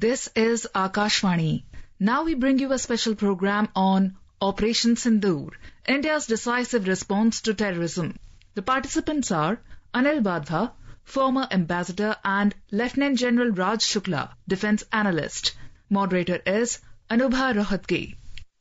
This is Akashvani. Now we bring you a special program on Operation Sindoor, India's decisive response to terrorism. The participants are Anil Vadhva, former ambassador, and Lieutenant General Raj Shukla, defense analyst. Moderator is Anubha Rohatgi.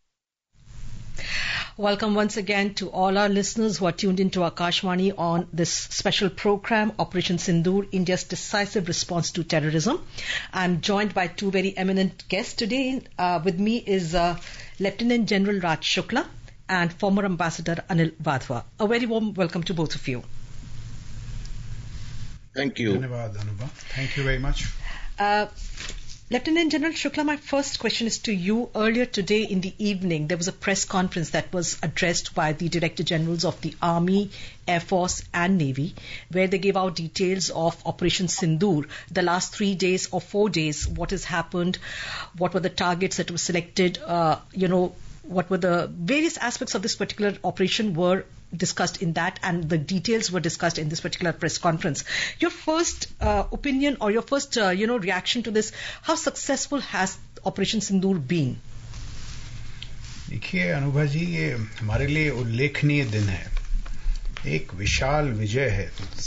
Welcome once again to all our listeners who are tuned into Akashvani on this special program, Operation Sindoor, India's decisive response to terrorism. I'm joined by two very eminent guests today. With me is Lieutenant General Raj Shukla and former Ambassador Anil Vadhva. A very warm welcome to both of you. Thank you. Dhanyavad, Anubha. Thank you very much. Lieutenant General Shukla, my first question is to you. Earlier today in the evening, there was a press conference that was addressed by the Director Generals of the Army, Air Force and Navy, where they gave out details of Operation Sindoor, the last 3 days or 4 days, what has happened, what were the targets that were selected, what were the various aspects of this particular operation were discussed in that, and the details were discussed in this particular press conference. Your first opinion or your first reaction to this, how successful has Operation Sindoor been? देखिए अनुभा जी, ये हमारे लिए उल्लेखनीय दिन है, एक विशाल विजय है.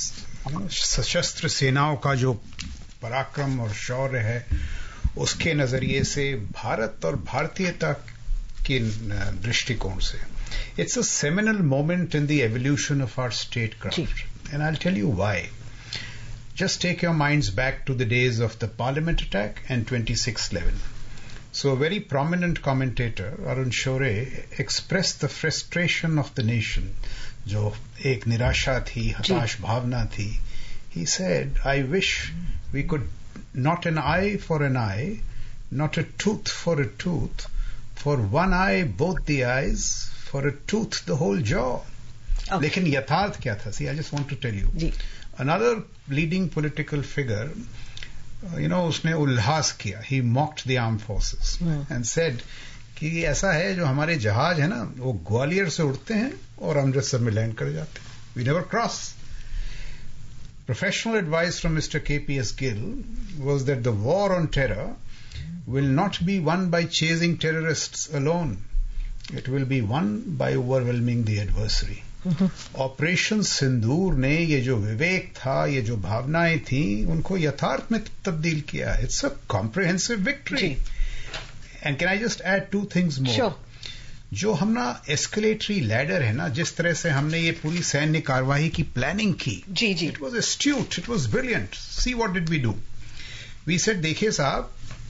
सशस्त्र सेनाओं का जो पराक्रम और शौर्य है, उसके नजरिए से भारत और भारतीयता के दृष्टिकोण से it's a seminal moment in the evolution of our statecraft. And I'll tell you why. Just take your minds back to the days of the Parliament attack and 26/11. So a very prominent commentator, Arun Shore, expressed the frustration of the nation, जो एक निराशा थी, हताश भावना थी. He said, I wish we could, not an eye for an eye, not a tooth for a tooth, for one eye both the eyes, for a tooth the whole jaw. Okay. लेकिन यथार्थ क्या था? See, I just want to tell you. Another leading political figure, उसने उल्लास किया. He mocked the armed forces and said कि ऐसा है, जो हमारे जहाज है ना, वो ग्वालियर से उड़ते हैं और अमृतसर में लैंड कर जाते हैं. We never cross. Professional advice from Mr. KPS Gill was that the war on terror will not be won by chasing terrorists alone. It will be won by overwhelming the adversary. Operation Sindoor ने ये जो विवेक था, ये जो भावनाएं थी, उनको यथार्थ में तब्दील किया. It's a comprehensive victory. And can I just add 2 things more. जो हम ना एस्केलेटरी लैडर है ना, जिस तरह से हमने ये पूरी सैन्य कार्यवाही की प्लानिंग की, it was astute, it was brilliant. See what did we do. We said, देखिए साहब,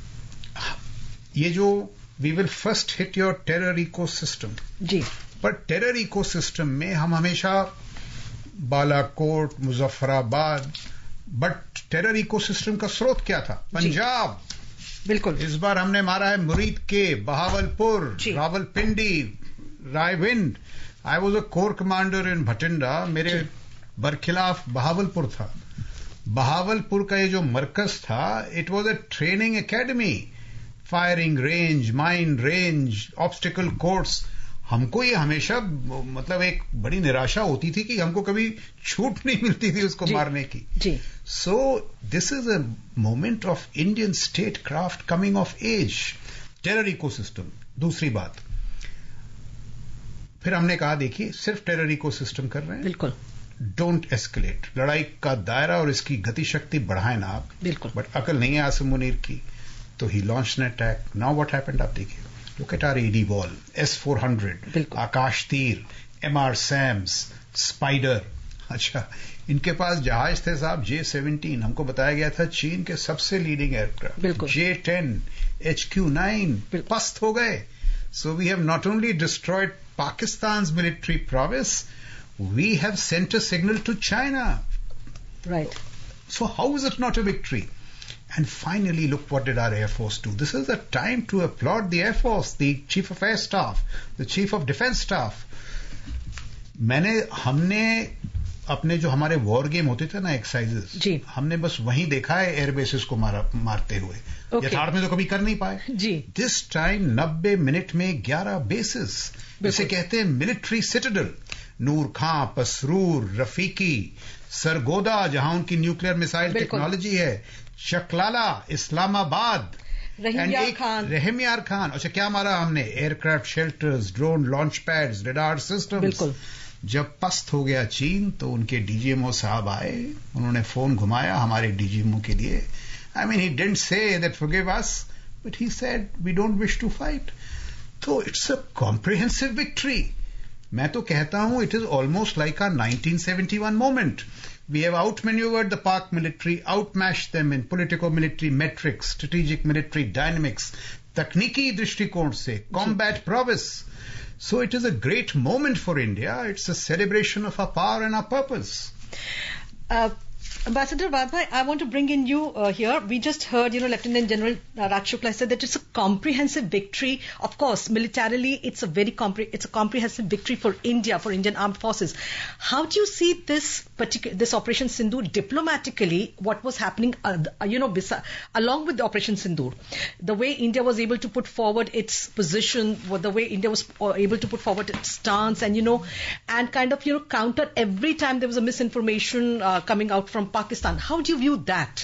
ये जो we will first hit your terror ecosystem. जी. पर टेरर इकोसिस्टम में हम हमेशा Balakot, Muzaffarabad, but terror ecosystem का स्रोत क्या था? पंजाब. बिल्कुल. इस बार हमने मारा है Muridke, Bahawalpur, Rawalpindi, Raiwind. I was a corps commander in Bhatinda. मेरे बरखिलाफ बहावलपुर था. बहावलपुर का ये जो मरकज था, it was a training academy. Firing range, mine range, obstacle course. हमको ये हमेशा मतलब एक बड़ी निराशा होती थी कि हमको कभी छूट नहीं मिलती थी उसको मारने की. So this is a moment of Indian statecraft coming of age. Terror ecosystem. दूसरी बात, फिर हमने कहा, देखिए, सिर्फ टेरर इकोसिस्टम कर रहे हैं, बिल्कुल, डोंट एस्केलेट. लड़ाई का दायरा और इसकी गति शक्ति बढ़ाए ना आप, बिल्कुल. बट अकल नहीं है आसिम मुनीर की, तो he launched an attack. Now what happened, आप देखिए. Look at our AD ball, S-400, Akashteer, MR SAMS, spider. अच्छा, इनके पास जहाज थे साहब J-17. हमको बताया गया था चीन के सबसे लीडिंग एयरक्राफ्ट. J-10, HQ-9 पस्त हो गए. So we have not only destroyed Pakistan's military prowess, we have sent a signal to China. Right. So how is it not a victory? And finally, look what did our Air Force do. This is the time to applaud the Air Force, the Chief of Air Staff, the Chief of Defense Staff. हमने अपने जो हमारे war game होते थे ना, exercises, हमने बस वहीं देखा है एयर बेसिस को मारते हुए. यथार्थ में तो कभी कर नहीं पाए. दिस टाइम 90 मिनट में 11 बेसिस, इसे कहते हैं मिलिट्री सिटाडेल. नूर खां, पसरूर, रफीकी, सरगोदा, जहां उनकी न्यूक्लियर मिसाइल टेक्नोलॉजी है, शकलाला, इस्लामाबाद, रहीम यार खान. अच्छा, क्या मारा हमने? Aircraft shelters, drone launch pads, radar systems. बिल्कुल. जब पस्त हो गया चीन तो उनके डीजीएमओ साहब आए, उन्होंने फोन घुमाया हमारे डीजीएमओ के लिए. I mean, he didn't say that forgive us, but he said we don't wish to fight. So it's a comprehensive victory. मैं तो कहता हूं it is almost like a 1971 moment. We have outmaneuvered the Pak military, outmatched them in politico-military metrics, strategic military dynamics, तकनीकी दृष्टिकोण से, combat prowess. So it is a great moment for India. It's a celebration of our power and our purpose. Ambassador Vadbhai, I want to bring in you here. We just heard, Lieutenant General Raj Shukla said that it's a comprehensive victory. Of course, militarily, it's a comprehensive victory for India, for Indian Armed Forces. How do you see this Operation Sindoor diplomatically? What was happening, along with the Operation Sindoor? The way India was able to put forward its position, the way India was able to put forward its stance, and kind of counter every time there was a misinformation coming out from Pakistan. How do you view that?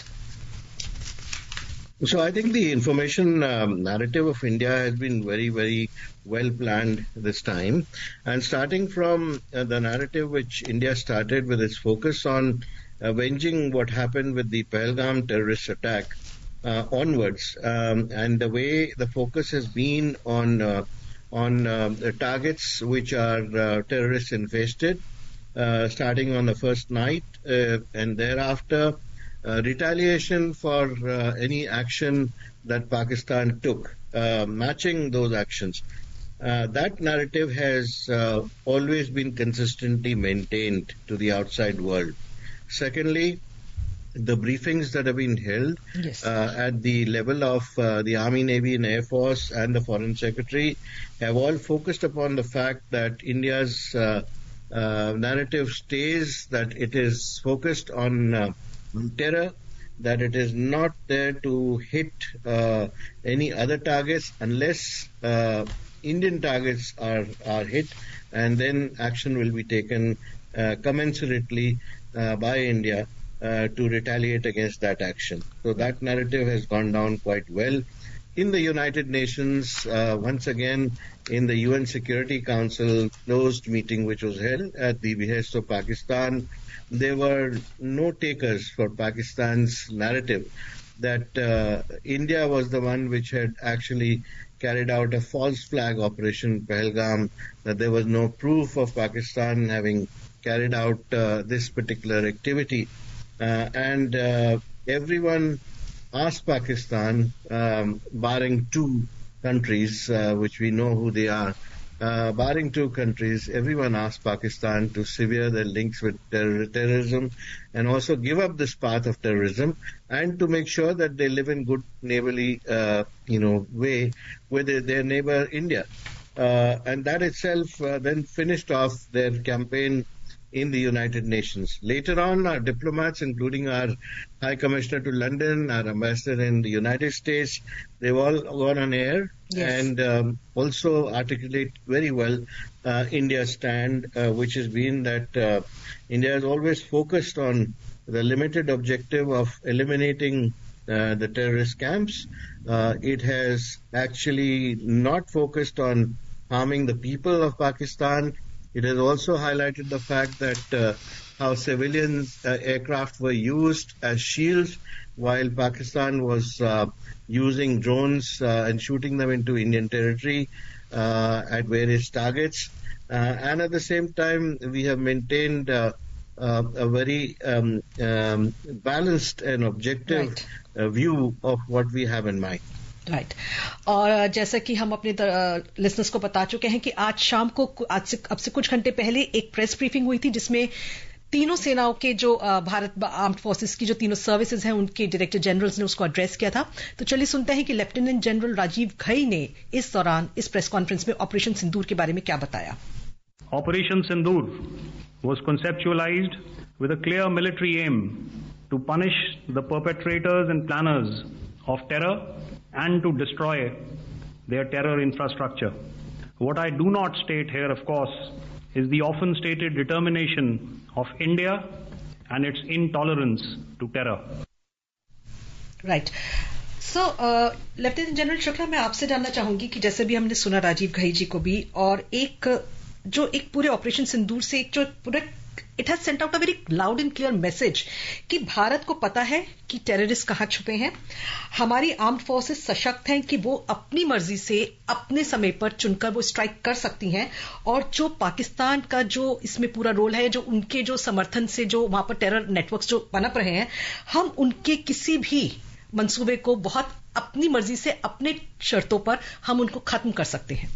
So I think the information narrative of India has been very, very well planned this time. And starting from the narrative which India started with its focus on avenging what happened with the Pahalgam terrorist attack onwards, and the way the focus has been on targets which are terrorist infested, starting on the first night, and thereafter retaliation for any action that Pakistan took, matching those actions. That narrative has always been consistently maintained to the outside world. Secondly, the briefings that have been held at the level of the Army, Navy and Air Force and the Foreign Secretary have all focused upon the fact that India's narrative stays that it is focused on terror, that it is not there to hit any other targets unless Indian targets are hit, and then action will be taken commensurately by India to retaliate against that action. So that narrative has gone down quite well. In the United Nations, once again, in the UN Security Council closed meeting which was held at the behest of Pakistan, there were no takers for Pakistan's narrative that India was the one which had actually carried out a false flag operation Pahalgam, that there was no proof of Pakistan having carried out this particular activity. And everyone asked Pakistan, barring two countries, which we know who they are, barring two countries, everyone asked Pakistan to sever their links with terrorism and also give up this path of terrorism, and to make sure that they live in good neighborly, way with their neighbor India. And that itself then finished off their campaign in the United Nations. Later on, our diplomats, including our High Commissioner to London, our Ambassador in the United States, they've all gone on air and also articulate very well India's stand, which has been that India has always focused on the limited objective of eliminating the terrorist camps. It has actually not focused on harming the people of Pakistan. It has also highlighted the fact that how civilian aircraft were used as shields while Pakistan was using drones and shooting them into Indian territory at various targets. And at the same time, we have maintained a very balanced and objective view of what we have in mind. Right और जैसा कि हम अपने listeners को बता चुके हैं कि आज शाम को अब से कुछ घंटे पहले एक प्रेस ब्रीफिंग हुई थी जिसमें तीनों सेनाओं के जो भारत आर्म्ड फोर्सेस की जो तीनों सर्विसेज हैं उनके डायरेक्टर जनरल्स ने उसको एड्रेस किया था. तो चलिए सुनते हैं कि लेफ्टिनेंट जनरल राजीव घई ने इस दौरान इस प्रेस कॉन्फ्रेंस में ऑपरेशन सिंदूर के बारे में क्या बताया. Operation Sindoor was conceptualized with a clear military aim to punish the perpetrators and planners of terror and to destroy their terror infrastructure. What I do not state here, of course, is the often stated determination of India and its intolerance to terror. Right. So lieutenant general Shukla, मैं आपसे जानना चाहूंगी कि जैसे भी हमने सुना राजीव घई जी को भी, और एक पूरे ऑपरेशन सिंदूर से एक जो पूरा it has sent out a very loud and clear message कि भारत को पता है कि टेररिस्ट कहां छुपे हैं, हमारी आर्म्ड फोर्सेस सशक्त हैं कि वो अपनी मर्जी से अपने समय पर चुनकर वो स्ट्राइक कर सकती हैं, और जो पाकिस्तान का जो इसमें पूरा रोल है, जो उनके जो समर्थन से जो वहां पर टेरर नेटवर्क्स जो पनप रहे हैं, हम उनके किसी भी मंसूबे को बहुत अपनी मर्जी से अपने शर्तों पर हम उनको खत्म कर सकते हैं।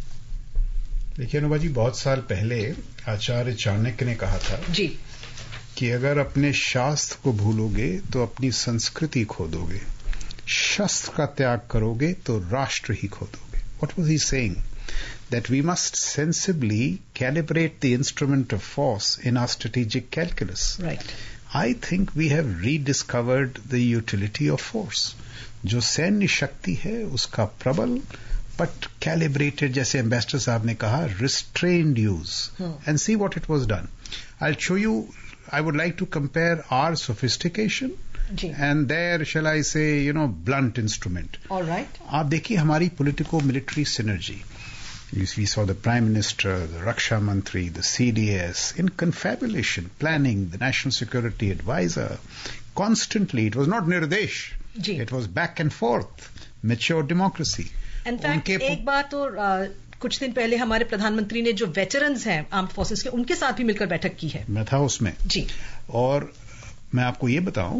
देखिए अनुबा जी, बहुत साल पहले आचार्य चाणक्य ने कहा था जी कि अगर अपने शास्त्र को भूलोगे तो अपनी संस्कृति खो दोगे, शस्त्र का त्याग करोगे तो राष्ट्र ही खो दोगे। What was he saying? That we must sensibly calibrate the instrument of force in our strategic calculus. Right. I think we have rediscovered the utility of force. जो सैन्य शक्ति है उसका प्रबल but calibrated, जैसे एम्बेसडर साहब ने कहा, restrained use. And see what it was done. I'll show you, I would like to compare our sophistication and their, shall I say, blunt instrument. All right. आप देखिए हमारी politico-military synergy. We saw the Prime Minister, the Raksha Mantri, the CDS, in confabulation, planning, the National Security Advisor. Constantly, it was not nirdesh. It was back and forth. Mature democracy. In fact एक बात, और कुछ दिन पहले हमारे प्रधानमंत्री ने जो वेटरन्स हैं आर्म्ड फोर्सेस के, उनके साथ भी मिलकर बैठक की है। मैं था उसमें जी। और मैं आपको ये बताऊं,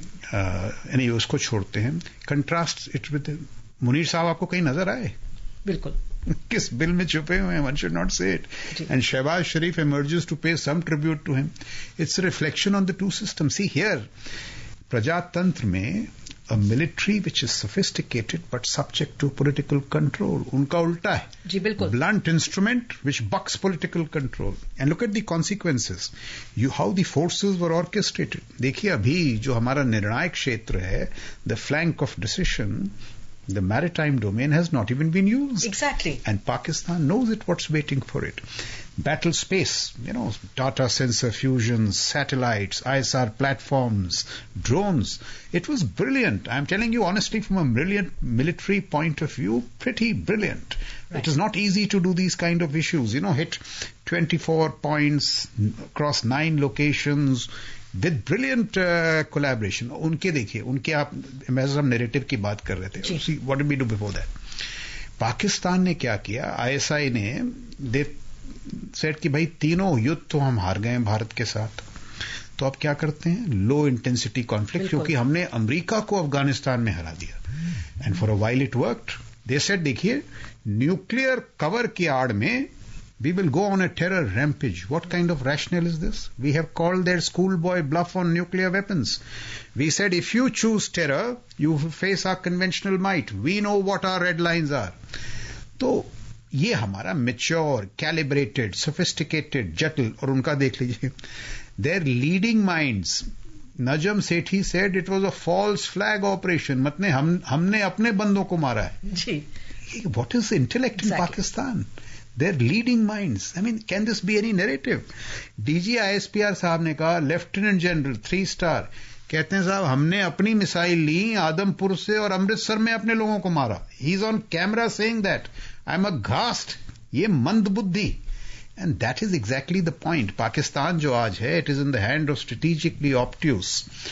यानी उसको छोड़ते हैं, कंट्रास्ट इट विद मुनीर साहब आपको कहीं नजर आए? बिल्कुल। किस बिल में छुपे हुए हैं? One should not say it. And Shehbaz Sharif emerges to pay some tribute to him. It's a reflection on the two systems. See here, प्रजातंत्र में a military which is sophisticated but subject to political control. उनका उल्टा है. जी बिल्कुल. Blunt instrument which bucks political control. And look at the consequences. How the forces were orchestrated. देखिए अभी जो हमारा निर्णायक क्षेत्र है, the flank of decision, the maritime domain has not even been used. Exactly. And Pakistan knows it, what's waiting for it. Battle space, data sensor fusions, satellites, ISR platforms, drones. It was brilliant. I'm telling you honestly, from a brilliant military point of view, pretty brilliant. Right. It is not easy to do these kind of issues. Hit 24 points across 9 locations with brilliant collaboration. उनके देखिए, उनके आप हम narrative की बात कर रहे थे. See, what did we do before that? Pakistan ने क्या किया? ISI ने सेट कि भाई तीनों युद्ध तो हम हार गए हैं भारत के साथ, तो अब क्या करते हैं? लो इंटेंसिटी कॉन्फ्लिक्ट, क्योंकि हमने अमेरिका को अफगानिस्तान में हरा दिया. And for a while it worked. They said देखिए, न्यूक्लियर कवर की आड़ में we will go on a terror rampage. What kind of rationale is this? We have called their schoolboy bluff on nuclear weapons. We said if you choose terror, you face our conventional might. We know what our red lines are. तो ये हमारा mature, calibrated, sophisticated, जटिल, और उनका देख लीजिए, their leading minds. Najam Sethi said it was a false flag operation. मतलब हमने अपने बंदों को मारा है. जी. What is the intellect in Pakistan? They're leading minds. I mean, can this be any narrative? DG ISPR साहब ने कहा, लेफ्टिनेंट जनरल 3 स्टार, कहते हैं साहब हमने अपनी मिसाइल ली आदमपुर से और अमृतसर में अपने लोगों को मारा. He is on camera saying that. I'm aghast. ये मंद बुद्धि. And that is exactly the point. Pakistan जो आज है, it is in the hand of strategically obtuse,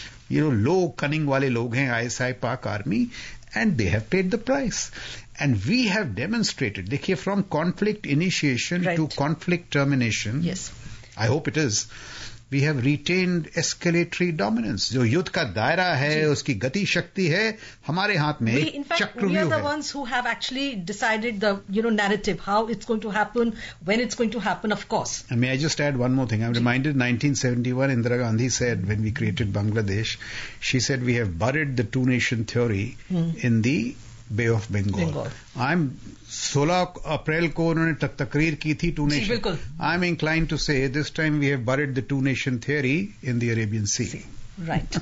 low cunning वाले लोग हैं ISI Pak Army, and they have paid the price. And we have demonstrated, देखिए, from conflict initiation to conflict termination, yes, I hope it is, we have retained escalatory dominance. जो युद्ध का दायरा है, उसकी गति शक्ति है, हमारे हाथ में we are the ones who have actually decided the narrative, how it's going to happen, when it's going to happen, of course. And may I just add one more thing? I'm reminded 1971, Indira Gandhi said, when we created Bangladesh, she said we have buried the two-nation theory in the Bay of Bengal. 16 अप्रैल को उन्होंने तकरीर की थी two nation. I am inclined to say this time we have buried the two nation theory in the Arabian sea. Right.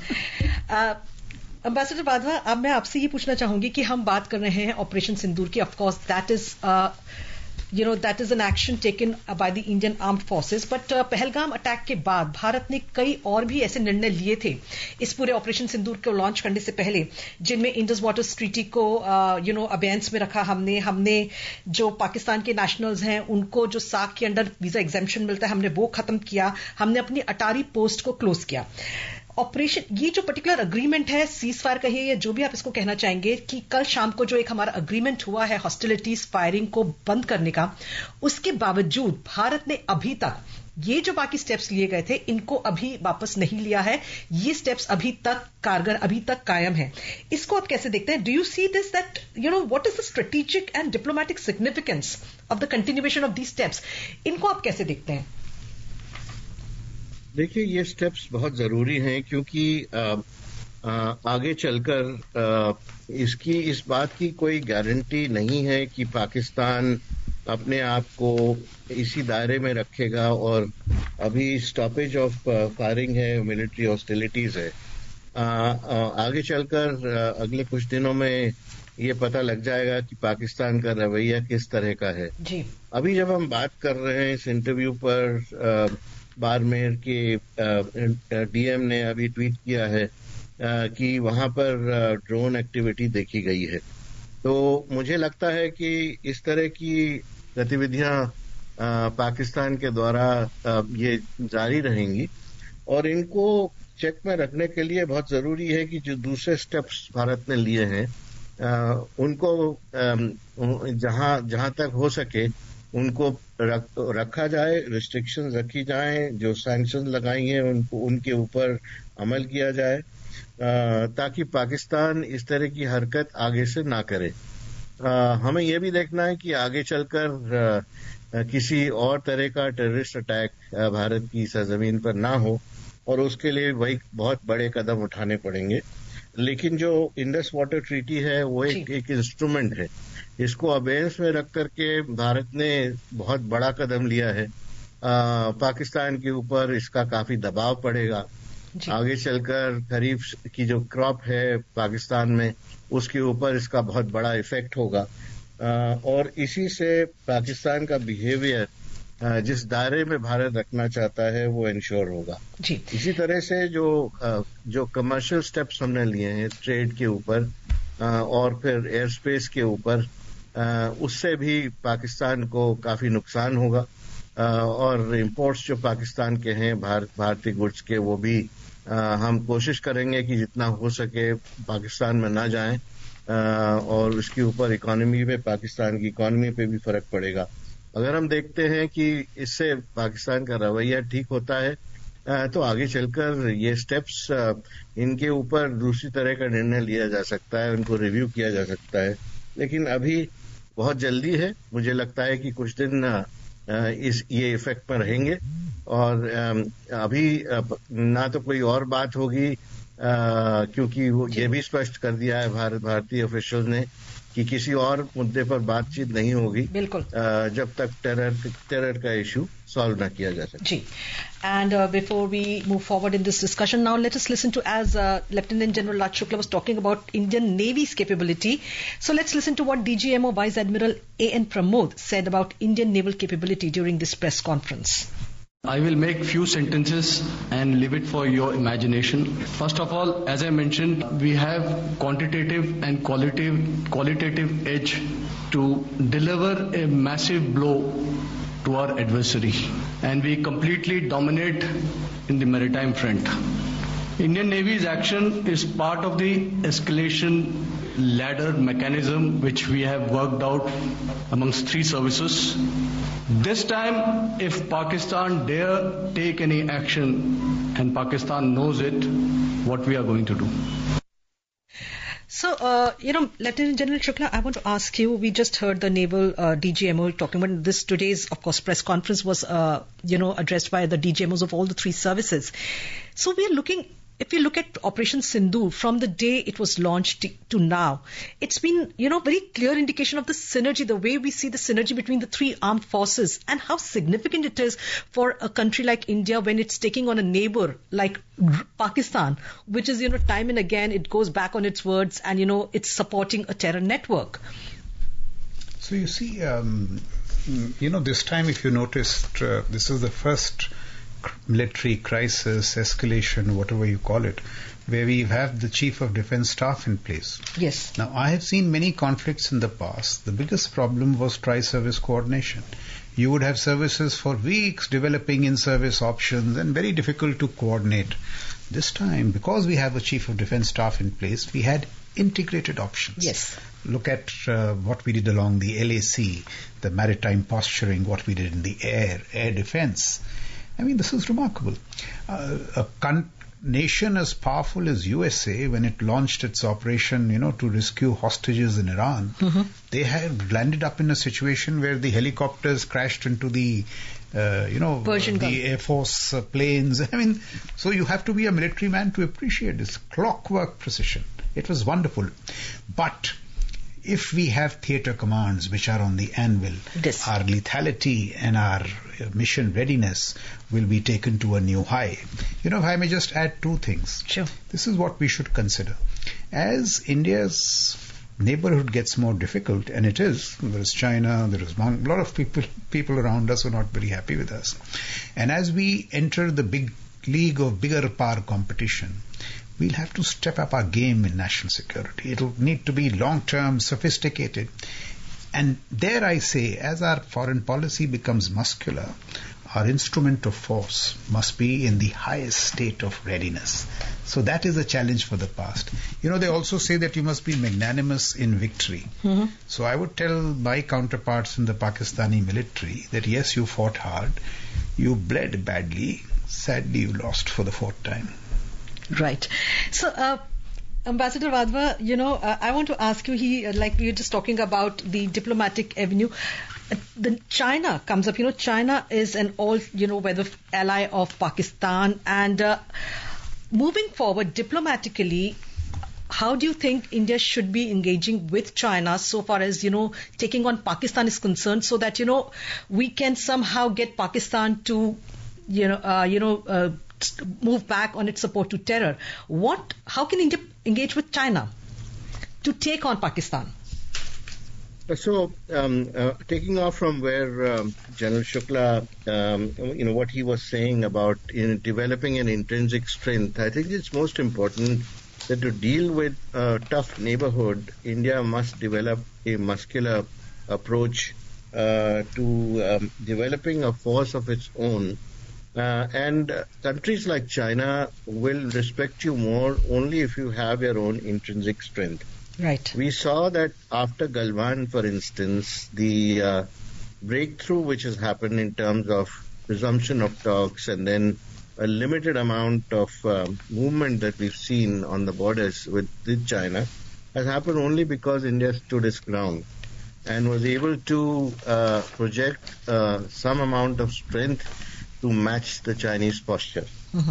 Ambassador Wadhwa, अब मैं आपसे ये पूछना चाहूंगी कि हम बात कर रहे हैं ऑपरेशन सिंदूर की. Of course that is that is an action taken by the Indian Armed Forces. But Pahalgam attack के बाद भारत ने कई और भी ऐसे निर्णय लिए थे इस पूरे ऑपरेशन सिंदूर को लॉन्च करने से पहले, जिनमें इंडस वाटर्स ट्रीटी को अबेंस में रखा हमने जो पाकिस्तान के नेशनल्स हैं उनको जो साक के अंडर वीजा एग्जेम्पशन मिलता है हमने वो खत्म किया, हमने अपनी अटारी पोस्ट को क्लोज किया. ऑपरेशन ये जो पर्टिकुलर अग्रीमेंट है, सीज फायर कहिए या जो भी आप इसको कहना चाहेंगे, कि कल शाम को जो एक हमारा अग्रीमेंट हुआ है हॉस्टिलिटीज फायरिंग को बंद करने का, उसके बावजूद भारत ने अभी तक ये जो बाकी स्टेप्स लिए गए थे इनको अभी वापस नहीं लिया है. ये स्टेप्स अभी तक कारगर, अभी तक कायम है. इसको आप कैसे देखते हैं? Do you see this that what is the strategic and diplomatic significance of the continuation of these steps? इनको आप कैसे देखते हैं? देखिए, ये स्टेप्स बहुत जरूरी हैं क्योंकि आगे चलकर इस बात की कोई गारंटी नहीं है कि पाकिस्तान अपने आप को इसी दायरे में रखेगा और अभी स्टॉपेज ऑफ फायरिंग है, मिलिट्री हॉस्टिलिटीज है. आगे चलकर अगले कुछ दिनों में ये पता लग जाएगा कि पाकिस्तान का रवैया किस तरह का है. जी. अभी जब हम बात कर रहे हैं इस इंटरव्यू पर, बाड़मेर के डीएम ने अभी ट्वीट किया है कि वहां पर ड्रोन एक्टिविटी देखी गई है. तो मुझे लगता है कि इस तरह की गतिविधियां पाकिस्तान के द्वारा ये जारी रहेंगी और इनको चेक में रखने के लिए बहुत जरूरी है कि जो दूसरे स्टेप्स भारत ने लिए हैं उनको जहां तक हो सके उनको रखा जाए, रिस्ट्रिक्शंस रखी जाएं, जो सैंक्शन लगाई हैं उनके ऊपर अमल किया जाए ताकि पाकिस्तान इस तरह की हरकत आगे से ना करे. हमें यह भी देखना है कि आगे चलकर किसी और तरह का टेररिस्ट अटैक भारत की सरजमीन पर ना हो और उसके लिए वही बहुत बड़े कदम उठाने पड़ेंगे. लेकिन जो इंडस वाटर ट्रीटी है वो एक इंस्ट्रूमेंट है. इसको अबेंस में रख करके भारत ने बहुत बड़ा कदम लिया है. पाकिस्तान के ऊपर इसका काफी दबाव पड़ेगा. आगे चलकर खरीफ की जो क्रॉप है पाकिस्तान में उसके ऊपर इसका बहुत बड़ा इफेक्ट होगा और इसी से पाकिस्तान का बिहेवियर जिस दायरे में भारत रखना चाहता है वो इंश्योर होगा. जी. इसी तरह से जो कमर्शियल स्टेप्स हमने लिए हैं ट्रेड के ऊपर और फिर एयर स्पेस के ऊपर, उससे भी पाकिस्तान को काफी नुकसान होगा और इंपोर्ट्स जो पाकिस्तान के हैं भारतीय गुड्स के, वो भी हम कोशिश करेंगे कि जितना हो सके पाकिस्तान में ना जाएं और उसके ऊपर इकोनॉमी पे, पाकिस्तान की इकोनॉमी पे भी फर्क पड़ेगा. अगर हम देखते हैं कि इससे पाकिस्तान का रवैया ठीक होता है तो आगे चलकर ये स्टेप्स इनके ऊपर दूसरी तरह का निर्णय लिया जा सकता है, उनको रिव्यू किया जा सकता है. लेकिन अभी बहुत जल्दी है. मुझे लगता है कि कुछ दिन ये इफेक्ट पर रहेंगे और अभी ना तो कोई और बात होगी क्योंकि वो ये भी स्पष्ट कर दिया है भारतीय ऑफिशियल ने कि किसी और मुद्दे पर बातचीत नहीं होगी बिल्कुल जब तक टेरर का इशू सॉल्व ना किया जा सके. जी. And before we move forward in this discussion, now let us listen to, as Lieutenant General Raj Shukla was talking about Indian Navy's capability. So let's listen to what DGMO Vice Admiral A.N. Pramod said about Indian naval capability during this press conference. I will make few sentences and leave it for your imagination. First of all, as I mentioned, we have quantitative and qualitative edge to deliver a massive blow to our adversary, and we completely dominate in the maritime front. Indian Navy's action is part of the escalation ladder mechanism which we have worked out amongst three services. This time, if Pakistan dare take any action, and Pakistan knows it, what we are going to do. So, Lieutenant General Shukla, I want to ask you, we just heard the Naval DGMO talking about this. Today's, of course, press conference was, addressed by the DGMOs of all the three services. So we are looking, if you look at Operation Sindoor, from the day it was launched to now, it's been, very clear indication of the synergy, the way we see the synergy between the three armed forces and how significant it is for a country like India when it's taking on a neighbor like Pakistan, which is, time and again, it goes back on its words and, it's supporting a terror network. So you see, This time, if you noticed, this is the first military crisis, escalation, whatever you call it, where we have the Chief of Defence Staff in place. Yes. Now, I have seen many conflicts in the past. The biggest problem was tri-service coordination. You would have services for weeks developing in-service options and very difficult to coordinate. This time, because we have a Chief of Defence Staff in place, we had integrated options. Yes. Look at what we did along the LAC, the maritime posturing, what we did in the air defence. I mean, this is remarkable. A nation as powerful as USA, when it launched its operation, to rescue hostages in Iran, they had landed up in a situation where the helicopters crashed into the Air Force planes. I mean, so you have to be a military man to appreciate this clockwork precision. It was wonderful. But if we have theatre commands which are on the anvil, yes, our lethality and our mission readiness will be taken to a new high. If I may just add two things. Sure. This is what we should consider. As India's neighborhood gets more difficult, and it is, there is China, there is a lot of people around us who are not very happy with us. And as we enter the big league of bigger power competition, we'll have to step up our game in national security. It'll need to be long-term, sophisticated. And dare I say, as our foreign policy becomes muscular, our instrument of force must be in the highest state of readiness. So that is a challenge for the past. They also say that you must be magnanimous in victory. So I would tell my counterparts in the Pakistani military that yes, you fought hard, you bled badly, sadly you lost for the fourth time. Right. So, Ambassador Wadhwa, I want to ask you, like we were just talking about the diplomatic avenue. China comes up. China is an all-weather ally of Pakistan. And moving forward diplomatically, how do you think India should be engaging with China so far as, taking on Pakistan is concerned, so that, we can somehow get Pakistan to, move back on its support to terror? How can India engage with China to take on Pakistan? So, taking off from where General Shukla, what he was saying about developing an intrinsic strength, I think it's most important that to deal with a tough neighborhood, India must develop a muscular approach to developing a force of its own. And countries like China will respect you more only if you have your own intrinsic strength. Right. We saw that after Galwan, for instance, the breakthrough which has happened in terms of resumption of talks and then a limited amount of movement that we've seen on the borders with China has happened only because India stood its ground and was able to project some amount of strength to match the Chinese posture.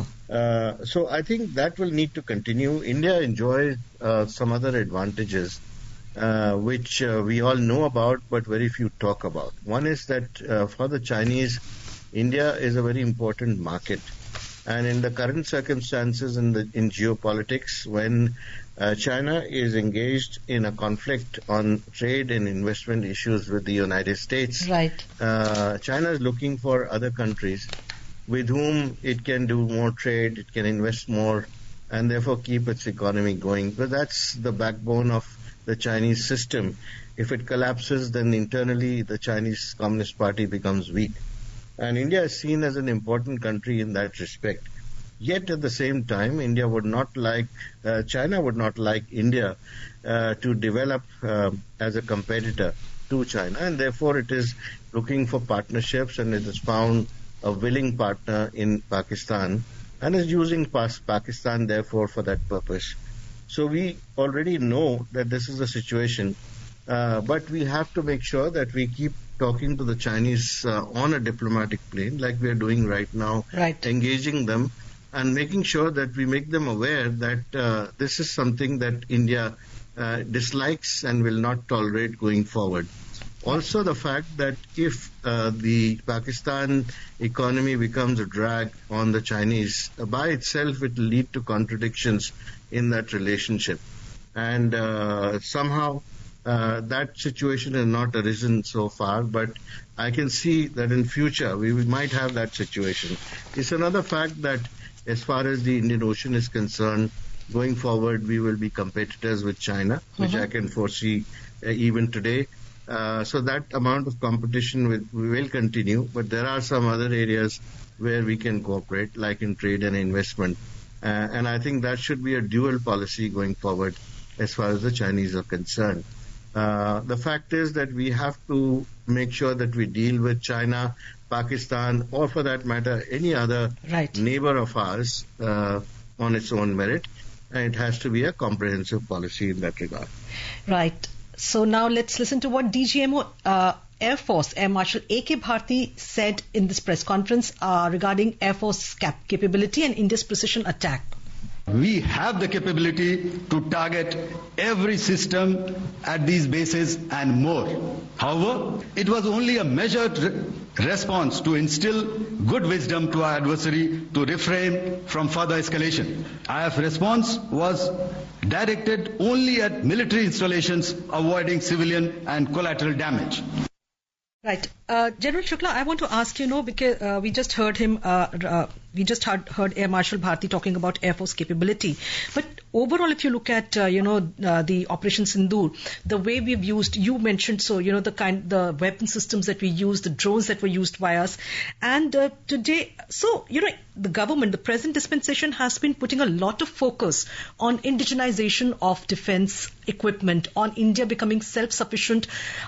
So I think that will need to continue. India enjoys some other advantages which we all know about but very few talk about. One is that for the Chinese, India is a very important market. And in the current circumstances in geopolitics, when China is engaged in a conflict on trade and investment issues with the United States, right. China is looking for other countries with whom it can do more trade, it can invest more, and therefore keep its economy going. Because that's the backbone of the Chinese system. If it collapses, then internally the Chinese Communist Party becomes weak. And India is seen as an important country in that respect. Yet at the same time, China would not like India to develop as a competitor to China, and therefore it is looking for partnerships, and it has found a willing partner in Pakistan and is using Pakistan therefore for that purpose. So we already know that this is the situation, but we have to make sure that we keep talking to the Chinese on a diplomatic plane like we are doing right now, right. Engaging them and making sure that we make them aware that this is something that India dislikes and will not tolerate going forward. Also the fact that if the Pakistan economy becomes a drag on the Chinese, by itself it will lead to contradictions in that relationship. And somehow That situation has not arisen so far, but I can see that in future we might have that situation. It's another fact that as far as the Indian Ocean is concerned, going forward we will be competitors with China, which I can foresee even today. So that amount of competition will continue, but there are some other areas where we can cooperate, like in trade and investment. And I think that should be a dual policy going forward as far as the Chinese are concerned. The fact is that we have to make sure that we deal with China, Pakistan, or for that matter, any other neighbor of ours on its own merit. And it has to be a comprehensive policy in that regard. Right. So now let's listen to what DGMO Air Force Air Marshal A.K. Bharti said in this press conference regarding Air Force capability and India's precision attack. We have the capability to target every system at these bases and more. However, it was only a measured response to instill good wisdom to our adversary to refrain from further escalation. IF response was directed only at military installations, avoiding civilian and collateral damage. Right. General Shukla, I want to ask, because we just heard him, we just heard Air Marshal Bharti talking about Air Force capability. But overall, if you look at, the Operation Sindoor, the way we've used, you mentioned, the weapon systems that we used, the drones that were used by us. And today, the government, the present dispensation has been putting a lot of focus on indigenization of defense equipment, on India becoming self-sufficient,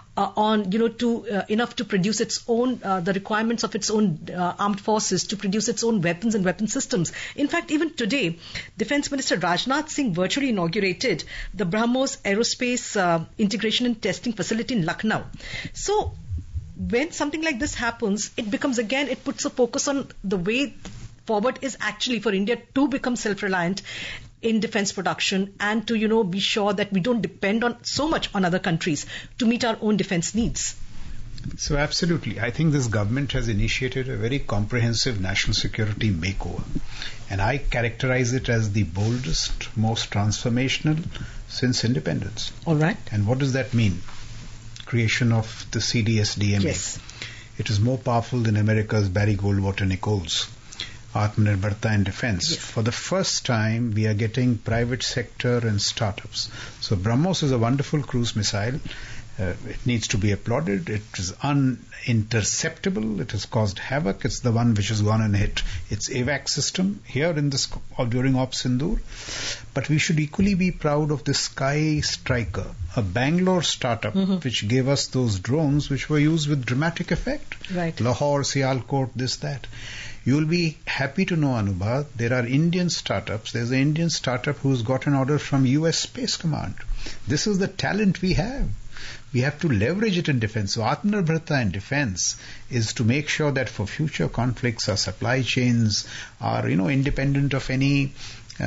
enough to produce its own, the requirements of its own armed forces, to produce its own weapons and weapon systems. In fact, even today, Defense Minister Rajnath Singh virtually inaugurated the BrahMos Aerospace Integration and Testing Facility in Lucknow. So, when something like this happens, it becomes again, it puts a focus on the way forward is actually for India to become self-reliant in defense production and to, be sure that we don't depend on so much on other countries to meet our own defense needs. So absolutely. I think this government has initiated a very comprehensive national security makeover. And I characterize it as the boldest, most transformational since independence. All right. And what does that mean? Creation of the CDS-DMA. Yes. It is more powerful than America's Barry Goldwater Nichols. Atmanirbharta in defense. Yes. For the first time, we are getting private sector and startups. So BrahMos is a wonderful cruise missile. It needs to be applauded. It is uninterceptable. It has caused havoc. It's the one which has gone and hit its AVAC system here in this during Op Sindoor. But we should equally be proud of the Sky Striker, a Bangalore startup which gave us those drones which were used with dramatic effect. Right. Lahore, Sialkot, this, that. You will be happy to know, Anubha, there are Indian startups. There's an Indian startup who's got an order from US Space Command. This is the talent we have. We have to leverage it in defense. So Atmanirbharta in defense is to make sure that for future conflicts our supply chains are, independent of any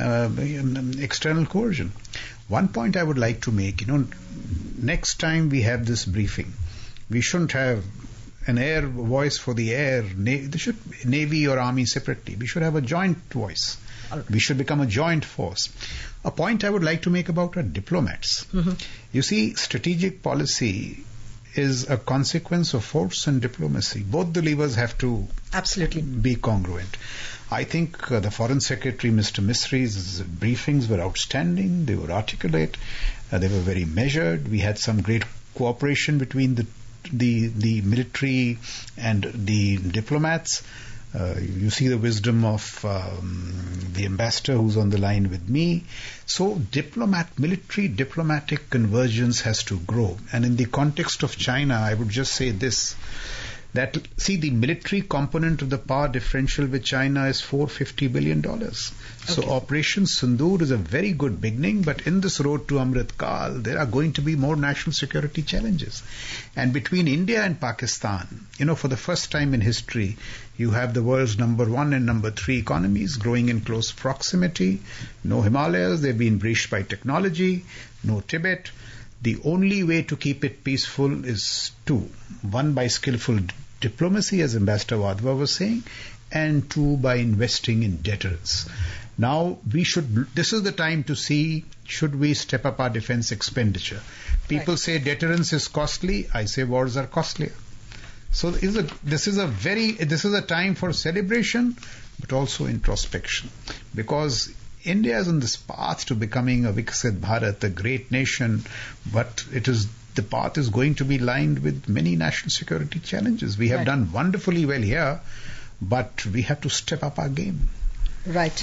external coercion. One point I would like to make, next time we have this briefing, we shouldn't have an air voice for the air, Navy or Army separately. We should have a joint voice. We should become a joint force. A point I would like to make about our diplomats. You see, strategic policy is a consequence of force and diplomacy. Both the levers have to absolutely be congruent. I think the Foreign Secretary, Mr. Misri's briefings were outstanding. They were articulate. They were very measured. We had some great cooperation between the military and the diplomats. You see the wisdom of the ambassador who's on the line with me. So military diplomatic convergence has to grow. And in the context of China, I would just say this, that the military component of the power differential with China is $450 billion. So Operation Sindoor is a very good beginning, but in this road to Amrit Kal, there are going to be more national security challenges. And between India and Pakistan, for the first time in history, you have the world's number 1 and number 3 economies growing in close proximity. No Himalayas, they've been breached by technology. No Tibet. The only way to keep it peaceful is two. One, by skillful diplomacy, as Ambassador Wadhwa was saying, and two, by investing in deterrence. Now, this is the time to see should we step up our defense expenditure? People say deterrence is costly. I say wars are costlier. So this is a time for celebration, but also introspection, because India is on this path to becoming a Viksit Bharat, a great nation, but the path is going to be lined with many national security challenges. We have done wonderfully well here, but we have to step up our game. Right.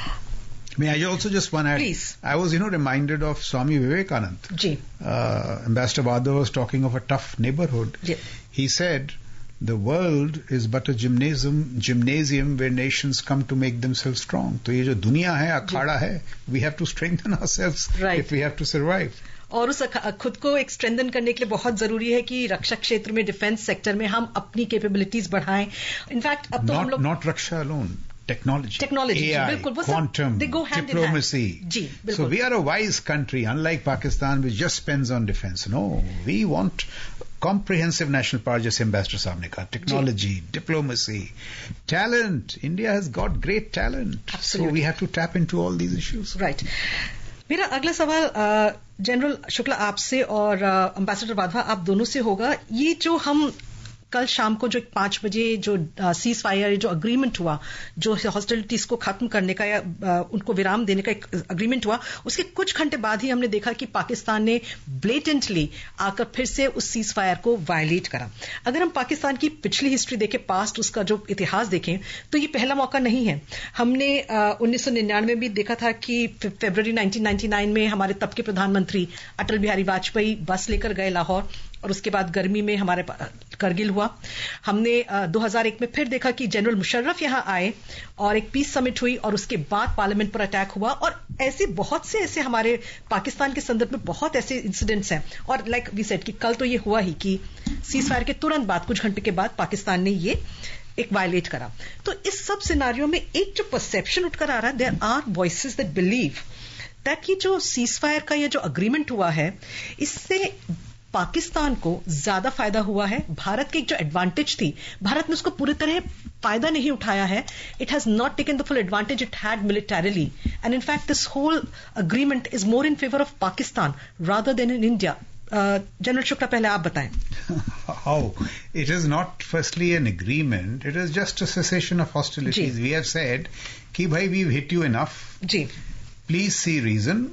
May I also just one add? Please. I was, reminded of Swami Vivekanand. Ji. Ambassador Badwa was talking of a tough neighborhood. Ji. He said, the world is but a gymnasium where nations come to make themselves strong. So ये जो दुनिया है, अखाड़ा है, we have to strengthen ourselves if we have to survive. और उस खुद को एक स्ट्रेंथन करने के लिए बहुत जरूरी है कि रक्षा क्षेत्र में, डिफेंस सेक्टर में हम अपनी कैपेबिलिटीज बढ़ाएं. इनफैक्ट अब तो हम लोग not Raksha alone. Technology, AI, quantum, they go hand diplomacy. In hand. So we are a wise country, unlike Pakistan, which just spends on defense. No, we want comprehensive national power, जैसे Ambassador साहब ने कहा, technology, diplomacy, talent. India has got great talent. Absolutely. So we have to tap into all these issues. Right. मेरा अगला सवाल general Shukla आपसे और ambassador Wadhwa आप दोनों से होगा. ये जो हम कल शाम को जो 5 बजे जो सीज फायर जो अग्रीमेंट हुआ, जो हॉस्टिलिटीज को खत्म करने का या उनको विराम देने का एक अग्रीमेंट हुआ, उसके कुछ घंटे बाद ही हमने देखा कि पाकिस्तान ने ब्लेटेंटली आकर फिर से उस सीज फायर को वायलेट करा. अगर हम पाकिस्तान की पिछली हिस्ट्री देखें, पास्ट उसका जो इतिहास देखें, तो ये पहला मौका नहीं है. हमने 1999 में भी देखा था कि फरवरी 1999 में हमारे तब के प्रधानमंत्री अटल बिहारी वाजपेयी बस लेकर गए लाहौर, और उसके बाद गर्मी में हमारे करगिल हुआ. हमने 2001 में फिर देखा कि जनरल मुशर्रफ यहां आए और एक पीस समिट हुई, और उसके बाद पार्लियामेंट पर अटैक हुआ. और ऐसे बहुत से ऐसे हमारे पाकिस्तान के संदर्भ में बहुत ऐसे इंसिडेंट्स हैं. और लाइक वी सेड कि कल तो ये हुआ ही कि सीज फायर के तुरंत बाद, कुछ घंटे के बाद पाकिस्तान ने ये एक वायलेट करा. तो इस सब सिनारियो में एक जो परसेप्शन उठकर आ रहा है, there are voices that believe that ये जो सीज फायर का ये जो अग्रीमेंट हुआ है, इससे पाकिस्तान को ज्यादा फायदा हुआ है. भारत की एक जो एडवांटेज थी, भारत ने उसको पूरी तरह फायदा नहीं उठाया है. It has not taken the full advantage it had militarily, and in fact this whole agreement is more in favour of Pakistan rather than in India. General Shukla, पहले आप बताएं. How? It is not firstly an agreement, it is just a cessation of hostilities. We have said कि भाई we've hit you enough. Ji. Please see reason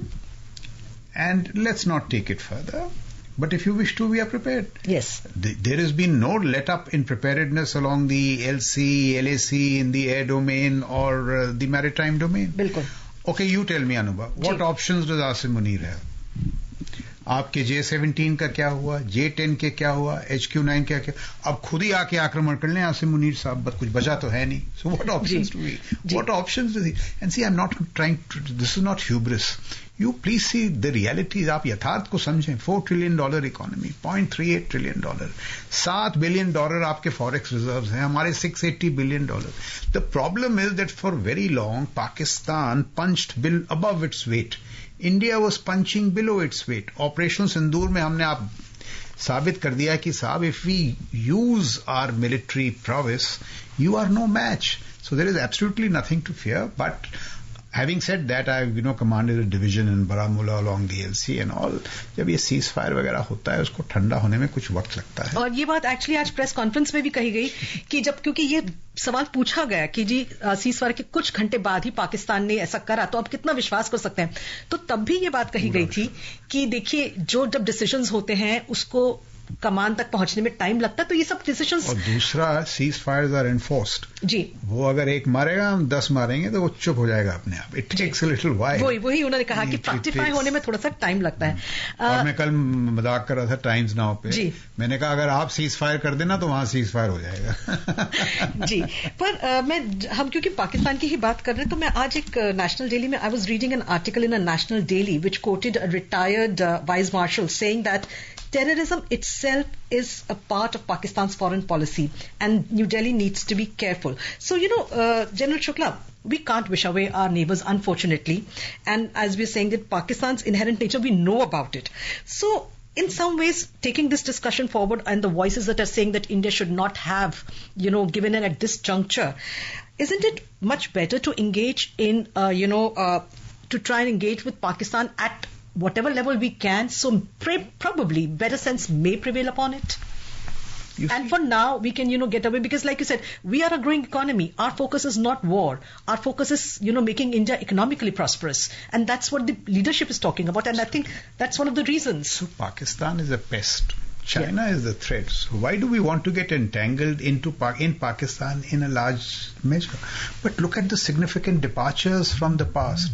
and let's not take it further. But if you wish to, we are prepared. Yes. There has been no let up in preparedness along the LC, LAC, in the air domain or the maritime domain. बिल्कुल. Okay, you tell me, Anubha, what options does Asim Munir have? आपके J-17 का क्या हुआ, J-10 के क्या हुआ, HQ-9 क्या क्या, अब खुद ही आके आक्रमण कर लें आसिम मुनीर साहब, बस कुछ बचा तो है नहीं. So what options do we? What options do we? And see, I'm not trying to, this is not hubris. You please see the reality. आप यथार्थ को समझें. $4 trillion इकोनॉमी, $0.38 trillion, $7 billion आपके फॉरेक्स रिजर्व्स हैं, हमारे $680 billion. The problem is that for very long Pakistan punched above its weight. India was punching below its weight. Operation Sindoor में हमने आप साबित कर दिया कि साहब, if we use our military prowess, you are no match. So there is absolutely nothing to fear. But having said that, I commanded a division in Baramulla along the LC and all. जब ये cease fire वगैरह होता है, उसको ठंडा होने में कुछ वक्त लगता है. और ये बात एक्चुअली आज प्रेस कॉन्फ्रेंस में भी कही गई कि जब, क्योंकि ये सवाल पूछा गया कि जी सीज फायर के कुछ घंटे बाद ही पाकिस्तान ने ऐसा करा, तो आप कितना विश्वास कर सकते हैं. तो तब भी ये बात कही गई थी कि देखिए, जब डिसीजंस होते हैं उसको कमान तक पहुंचने में टाइम लगता है, तो ये सब डिसीजंस. और दूसरा, सीज फायर्स आर एनफोर्स्ड. जी. वो अगर एक मारेगा, हम 10 मारेंगे, तो वो चुप हो जाएगा अपने आप. It takes a little while. वही उन्होंने कहा कि प्रैक्टिफाई होने में थोड़ा सा टाइम लगता है. और मैं कल मजाक कर रहा था टाइम्स नाउ पे. जी. मैंने कहा अगर आप सीज फायर कर देना तो वहां सीज फायर हो जाएगा. जी. पर हम क्योंकि पाकिस्तान की ही बात कर रहे हैं, तो मैं आज एक नेशनल डेली में I was reading an article in a national daily which quoted a retired vice marshal saying that terrorism itself is a part of Pakistan's foreign policy and New Delhi needs to be careful. So, General Shukla, we can't wish away our neighbors, unfortunately. And as we're saying that Pakistan's inherent nature, we know about it. So, in some ways, taking this discussion forward and the voices that are saying that India should not have, given in at this juncture, isn't it much better to engage in, to try and engage with Pakistan at whatever level we can, so probably better sense may prevail upon it. And for now, we can, get away because, like you said, we are a growing economy. Our focus is not war. Our focus is, making India economically prosperous. And that's what the leadership is talking about. And I think that's one of the reasons. So Pakistan is a pest. China is the threat. So why do we want to get entangled in Pakistan in a large measure? But look at the significant departures from the past.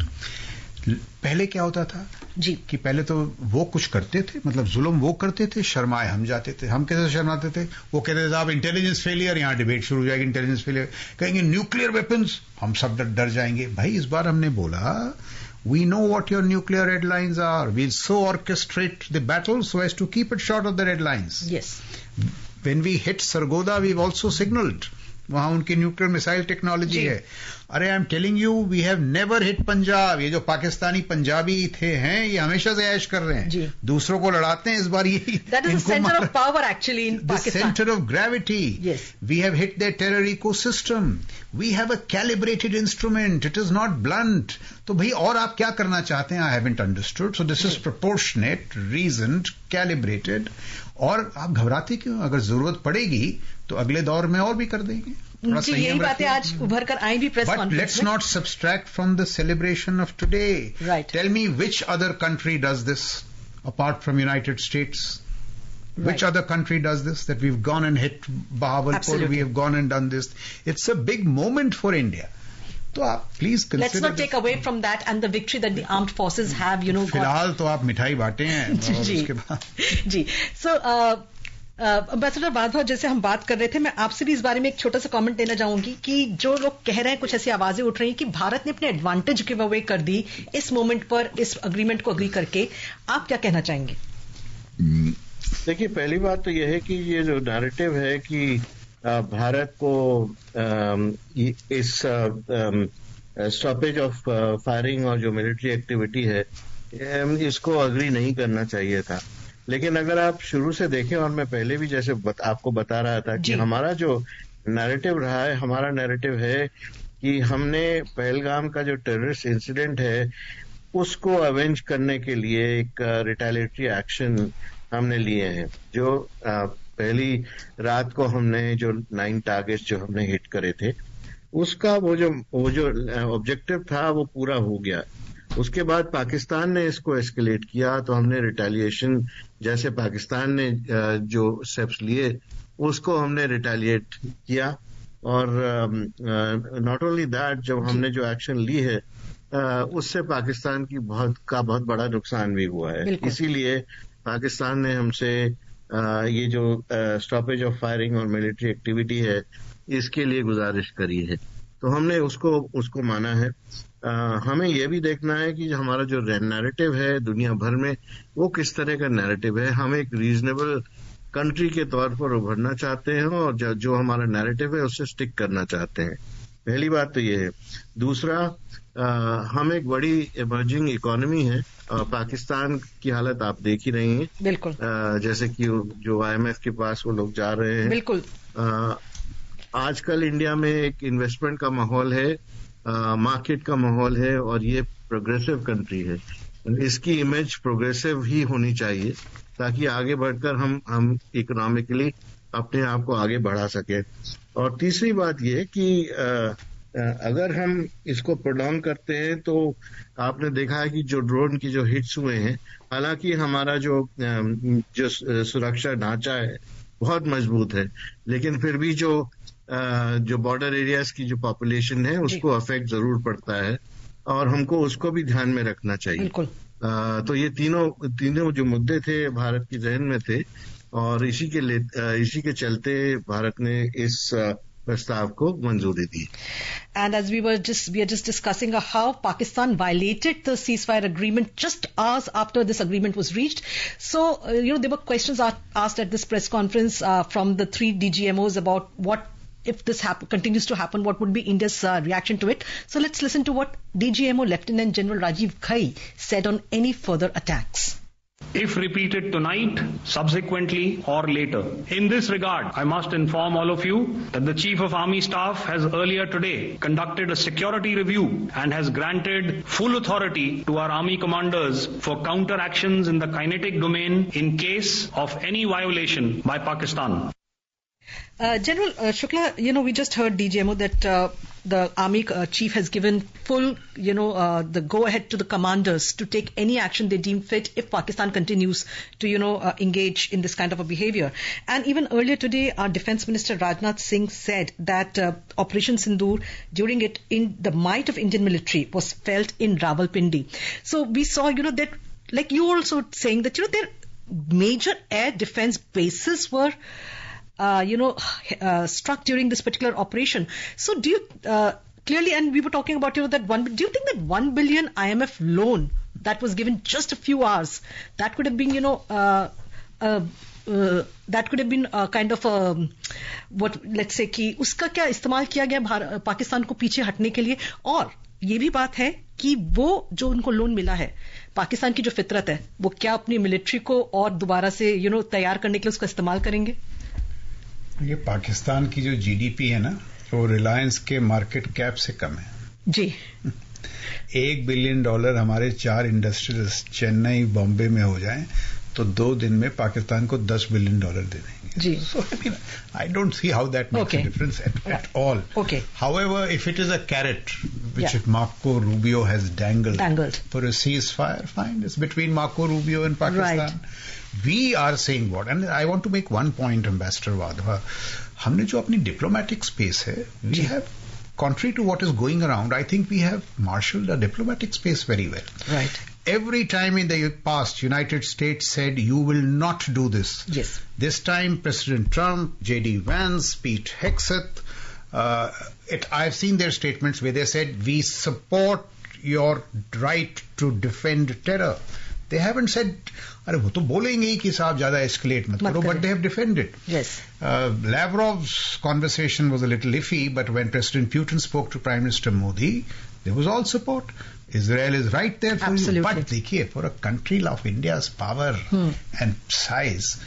पहले क्या होता था जी कि पहले तो वो कुछ करते थे, मतलब जुल्म वो करते थे, शर्माए हम जाते थे. हम कैसे शर्माते थे? वो कहते थे साहब इंटेलिजेंस फेलियर, यहाँ डिबेट शुरू हो जाएगी इंटेलिजेंस फेलियर. कहेंगे न्यूक्लियर वेपन्स, हम सब डर जाएंगे. भाई इस बार हमने बोला we know what your nuclear red lines are. We'll so orchestrate the battle so as to keep it short of the red lines. Yes. When we hit Sargodha, we've also signaled. वहां उनकी nuclear missile technology है. अरे I am telling you, we have never hit Punjab. ये जो पाकिस्तानी पंजाबी थे हैं, ये हमेशा से ऐश कर रहे हैं, दूसरों को लड़ाते हैं. इस बार ये that is the centre of power actually in Pakistan, the centre of gravity. We have hit their terror ecosystem. We have a calibrated instrument. It is not blunt. तो भाई और आप क्या करना चाहते हैं? I haven't understood. So this is proportionate, reasoned, calibrated. और आप घबराते क्यों? अगर जरूरत पड़ेगी तो अगले दौर में और भी कर देंगे. जी यही बातें आज उभर कर आई भी प्रेस कॉन्फ्रेंस में. But let's not subtract from the celebration of today. Right. Tell me which other country does this apart from United States? Right. Which other country does this? That we've gone and hit Bahawalpur, we have gone and done this. It's a big moment for India. तो आप please consider. Let's not take away from that and the victory that the armed forces have, फिलहाल तो आप मिठाई बांटे हैं. जी उसके बाद जी. So एम्बेसडर बाधवा, जैसे हम बात कर रहे थे, मैं आपसे भी इस बारे में एक छोटा सा कमेंट देना चाहूंगी कि जो लोग कह रहे हैं, कुछ ऐसी आवाजें उठ रही हैं कि भारत ने अपने एडवांटेज गिव अवे कर दी इस मोमेंट पर, इस अग्रीमेंट को अग्री करके. आप क्या कहना चाहेंगे? देखिए, पहली बात तो यह है कि ये जो नैरेटिव है कि भारत को इस स्टॉपेज ऑफ फायरिंग और जो मिलिट्री एक्टिविटी है, इसको अग्री नहीं करना चाहिए था. लेकिन अगर आप शुरू से देखें, और मैं पहले भी जैसे आपको बता रहा था कि हमारा जो नैरेटिव रहा है, हमारा नैरेटिव है कि हमने पहलगाम का जो टेररिस्ट इंसिडेंट है उसको अवेंज करने के लिए एक रिटेलिएटरी एक्शन हमने लिए हैं. जो पहली रात को हमने जो 9 टारगेट्स जो हमने हिट करे थे, उसका वो जो ऑब्जेक्टिव था वो पूरा हो गया. उसके बाद पाकिस्तान ने इसको एस्केलेट किया, तो हमने रिटेलिएशन, जैसे पाकिस्तान ने जो स्टेप्स लिए उसको हमने रिटेलिएट किया. और नॉट ओनली दैट, जब हमने जो एक्शन ली है उससे पाकिस्तान की बहुत बड़ा नुकसान भी हुआ है. इसीलिए पाकिस्तान ने हमसे ये जो स्टॉपेज ऑफ फायरिंग और मिलिट्री एक्टिविटी है इसके लिए गुजारिश करी है. तो हमने उसको माना है. हमें यह भी देखना है कि हमारा जो नैरेटिव है दुनिया भर में, वो किस तरह का नैरेटिव है. हम एक रीजनेबल कंट्री के तौर पर उभरना चाहते हैं और जो हमारा नैरेटिव है उससे स्टिक करना चाहते हैं. पहली बात तो ये है. दूसरा, हम एक बड़ी इमर्जिंग इकोनॉमी है. पाकिस्तान की हालत आप देख ही रही हैं. बिल्कुल. जैसे कि जो IMF के पास वो लोग जा रहे हैं. बिल्कुल. आजकल इंडिया में एक इन्वेस्टमेंट का माहौल है, मार्केट का माहौल है, और ये प्रोग्रेसिव कंट्री है. इसकी इमेज प्रोग्रेसिव ही होनी चाहिए ताकि आगे बढ़कर हम इकोनॉमिकली अपने आप को आगे बढ़ा सके. और तीसरी बात ये कि अगर हम इसको प्रोलॉन्ग करते हैं तो आपने देखा है कि जो ड्रोन की जो हिट्स हुए हैं, हालांकि हमारा जो सुरक्षा ढांचा है बहुत मजबूत है, लेकिन फिर भी जो बॉर्डर एरियाज की जो पॉपुलेशन है उसको अफेक्ट जरूर पड़ता है और हमको उसको भी ध्यान में रखना चाहिए. तो ये तीनों जो मुद्दे थे भारत की जहन में थे और इसी के चलते भारत ने इस प्रस्ताव को मंजूरी दी. And as we are just discussing how Pakistan violated the ceasefire agreement just hours after this agreement was reached. So, there were questions asked at this press conference from the 3 DGMOs about what, if this continues to happen, what would be India's reaction to it. So let's listen to what DGMO Lieutenant General Rajiv Ghai said on any further attacks. if repeated tonight, subsequently or later. In this regard, I must inform all of you that the Chief of Army Staff has earlier today conducted a security review and has granted full authority to our Army commanders for counter actions in the kinetic domain in case of any violation by Pakistan. General Shukla, we just heard DGMO that the Army Chief has given full, the go-ahead to the commanders to take any action they deem fit if Pakistan continues to, engage in this kind of a behavior. And even earlier today, our Defence Minister Rajnath Singh said that Operation Sindoor, during it, in the might of Indian military was felt in Rawalpindi. So we saw, that, like you also saying that, their major air defence bases were struck during this particular operation. So do you clearly, and we were talking about, do you think that 1 billion IMF loan that was given just a few hours, that could have been, that could have been kind of what, let's say, कि उसका क्या इस्तेमाल किया गया पाकिस्तान को पीछे हटने के लिए? और ये भी बात है कि वो जो उनको लोन मिला है, पाकिस्तान की जो फितरत है, वो क्या अपनी मिलिट्री को और दोबारा से तैयार करने के लिए उसका इस्तेमाल करेंगे? ये पाकिस्तान की जो जीडीपी है ना, वो रिलायंस के मार्केट कैप से कम है जी। $1 बिलियन हमारे 4 इंडस्ट्रीज चेन्नई बॉम्बे में हो जाएं तो 2 दिन में पाकिस्तान को $10 बिलियन दे देंगे जी। So I don't see how that makes a difference at all. Okay. However, if it is a carrot which Marco Rubio has dangled for a ceasefire, fine. It's between Marco Rubio and Pakistan. Right. We are saying what, and I want to make one point, Ambassador Wadhwa. हमने जो अपनी diplomatic space है, we have, contrary to what is going around, I think we have marshaled our diplomatic space very well. Right. Every time in the past, United States said, you will not do this. Yes. This time, President Trump, J.D. Vance, Pete Hegseth, I've seen their statements where they said, we support your right to defend terror. They haven't said, अरे वो तो बोलेंगे ही कि साहब ज्यादा escalate मत करो, but they have defended. Yes. Lavrov's conversation was a little iffy, but when President Putin spoke to Prime Minister Modi, there was all support. Israel is right there for you. But देखिए, for a country of India's power and size,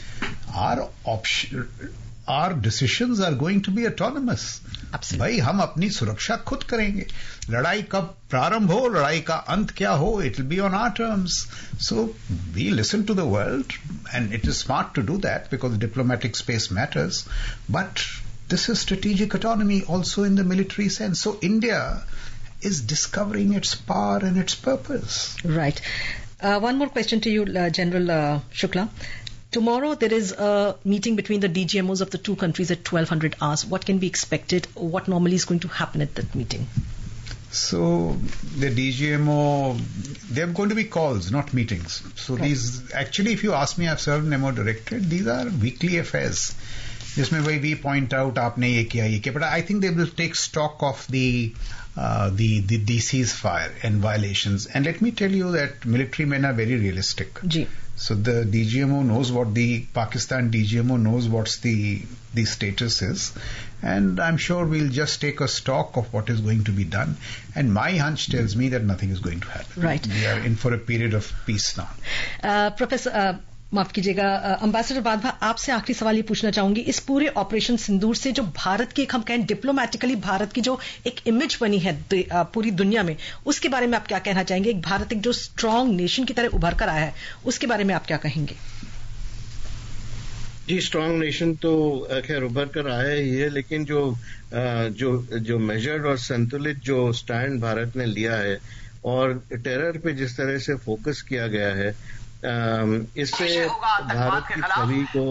our decisions are going to be autonomous. भाई हम अपनी सुरक्षा खुद करेंगे. लड़ाई कब प्रारंभ हो, लड़ाई का अंत क्या हो, it will be on our terms. So we listen to the world, and it is smart to do that because diplomatic space matters. But this is strategic autonomy also in the military sense. So India is discovering its power and its purpose. Right. One more question to you, General Shukla. Tomorrow there is a meeting between the DGMOs of the two countries at 1200 hours. What can be expected? What normally is going to happen at that meeting? So the DGMO, they're going to be calls, not meetings. So these, actually if you ask me, I've served an MO directorate, these are weekly affairs. जिसमें वही we point out आपने ये किया, but I think they will take stock of the ceasefire and violations. And let me tell you that military men are very realistic. Ji. So the DGMO knows what the Pakistan DGMO knows what's the status is, and I'm sure we'll just take a stock of what is going to be done. And my hunch tells me that nothing is going to happen. Right. We are in for a period of peace now. Professor, माफ कीजिएगा, ambassador Wadhwa, आपसे आखिरी सवाल ये पूछना चाहूंगी, इस पूरे ऑपरेशन सिंदूर से जो भारत की, हम कहें डिप्लोमेटिकली भारत की जो एक इमेज बनी है पूरी दुनिया में, उसके बारे में आप क्या कहना चाहेंगे? एक भारत एक जो स्ट्रांग नेशन की तरह उभर कर आया है, उसके बारे में आप क्या कहेंगे? जी, स्ट्रांग नेशन तो खैर उभर कर आया ही है, लेकिन जो मेजर्ड और संतुलित जो स्टैंड भारत ने लिया है और टेरर पे जिस तरह से फोकस किया गया है, इससे भारत की छवि को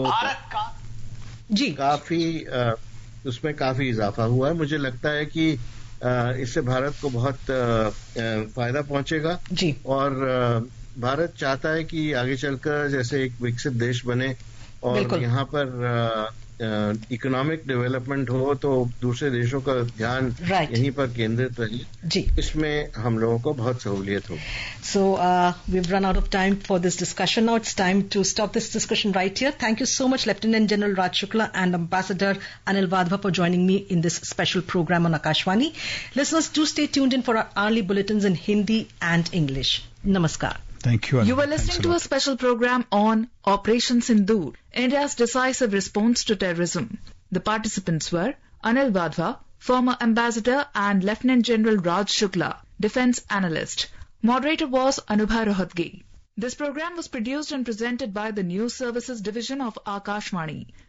काफी उसमें काफी इजाफा हुआ है. मुझे लगता है कि इससे भारत को बहुत फायदा पहुंचेगा जी. और भारत चाहता है कि आगे चलकर जैसे एक विकसित देश बने और यहाँ पर इकोनॉमिक डेवलपमेंट हो तो दूसरे देशों का ध्यान यहीं पर केंद्रित रहे जी. इसमें हम लोगों को बहुत सहूलियत हो. So we've run out of time for this discussion now. It's time to stop this discussion right here. Thank you so much, Lieutenant General Raj Shukla and Ambassador Anil Wadhwa, for joining me in this special program on Akashvani. Listeners, do stay tuned in for our hourly bulletins in Hindi and English. Namaskar. Thank you. You were listening to a special program on Operation Sindoor, India's decisive response to terrorism. The participants were Anil Wadhwa, former ambassador, and Lieutenant General Raj Shukla, defense analyst. Moderator was Anubha Rohatgi. This program was produced and presented by the News Services Division of Akashvani.